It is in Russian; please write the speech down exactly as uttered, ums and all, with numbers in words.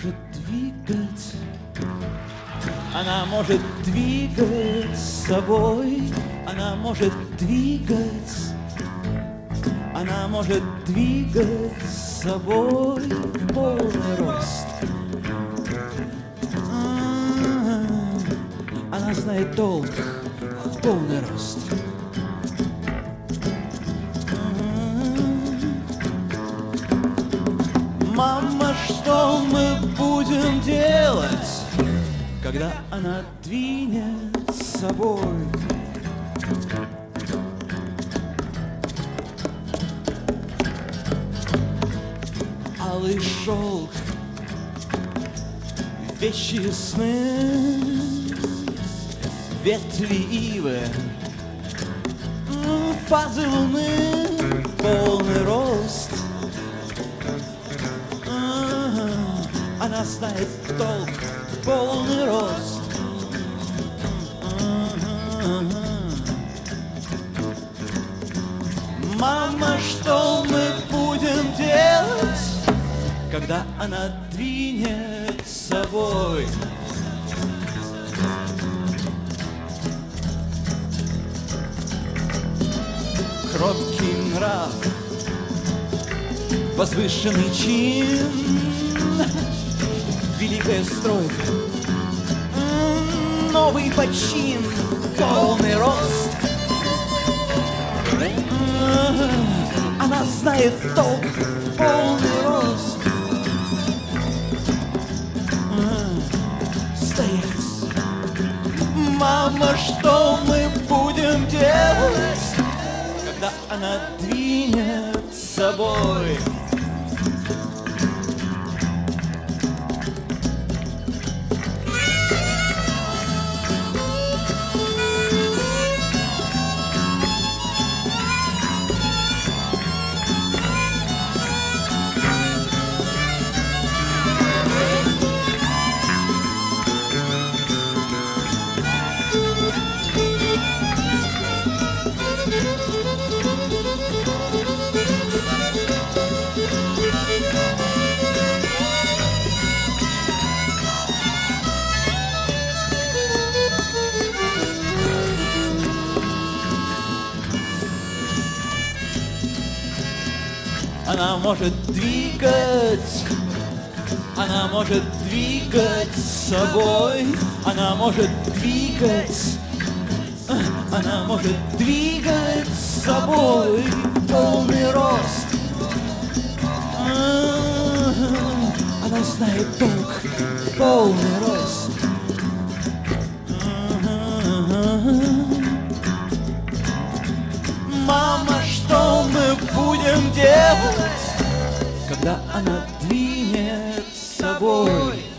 может двигать, она может двигать собой, она может двигать, она может двигать собой в полный рост. Она знает толк в полный рост. Мама, что мы будем делать, когда она двинет собой? Алый шелк, вещи сны, ветви ивы, фазы луны, полный рост. Она знает толк, полный рост. Мама, что мы будем делать, когда она двинет собой? Кроткий нрав, возвышенный чин, великая стройка, новый почин, полный рост. Она знает толк, полный рост. Стоять. Мама, что мы будем делать, когда она двинет собой? Она может двигать, она может двигать собой, она может двигать, она может двигать собой в полный рост. Она знает толк, полный рост. Мама, что мы будем делать, когда она двинет собой?